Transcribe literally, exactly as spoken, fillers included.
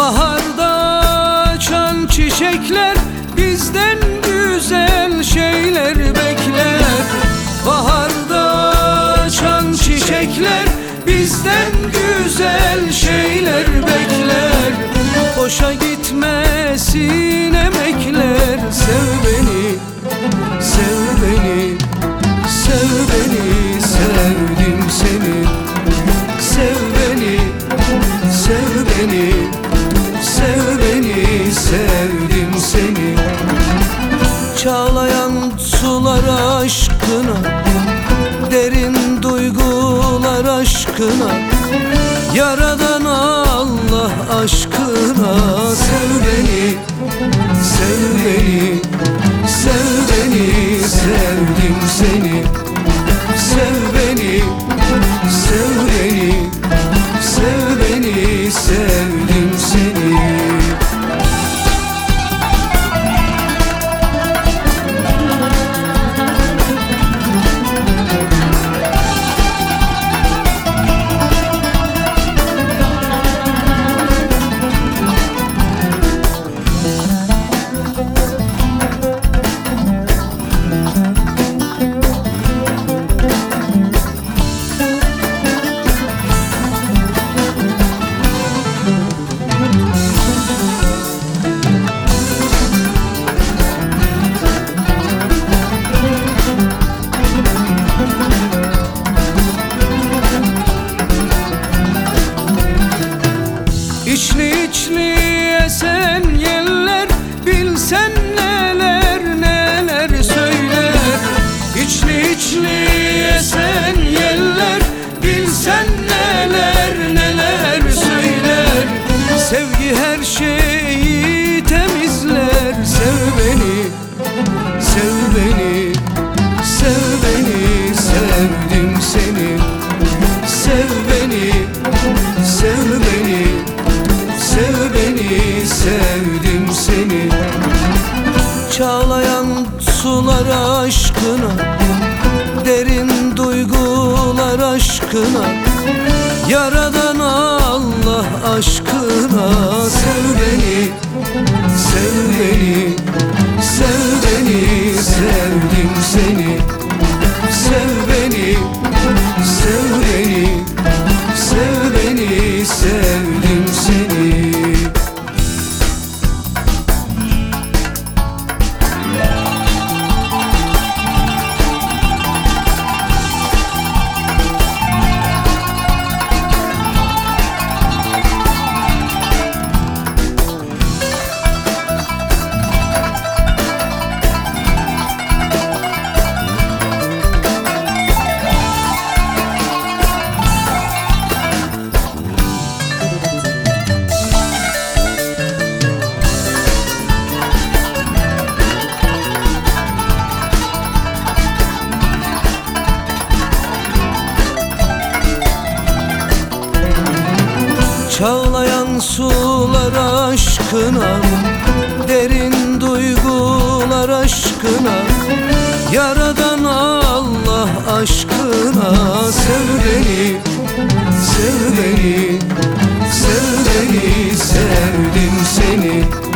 Baharda açan çiçekler bizden güzel şeyler bekler. Baharda açan çiçekler bizden güzel şeyler bekler. Boşa gitmesin emekler. Sev beni, sev beni, sev beni, sevdim seni. Sev beni, sev beni, sev beni, sevdim seni. Çağlayan sular aşkına, derin duygular aşkına, Yaradan Allah aşkına. Sev beni, sev beni, sev beni, sevdim seni. Sev beni, sev beni, sev beni, sevdim seni. İçli içli esen yeller bilsen neler neler söyler. İçli içli esen yeller bilsen neler neler söyler. Sevgi her şeyi temizler. Sev beni, sev beni, sev beni, sevdim seni. Sev beni, sev beni, sev beni, sevdim seni. Çağlayan sular aşkına, derin duygular aşkına, Yaradan Allah aşkına. Sev beni, sev beni, sev beni, sevdim seni. Sev beni, sev beni, sev beni, sevdim seni. Çağlayan sular aşkına, derin duygular aşkına, Yaradan Allah aşkına. Sev beni, sev beni, sev beni, sevdim seni.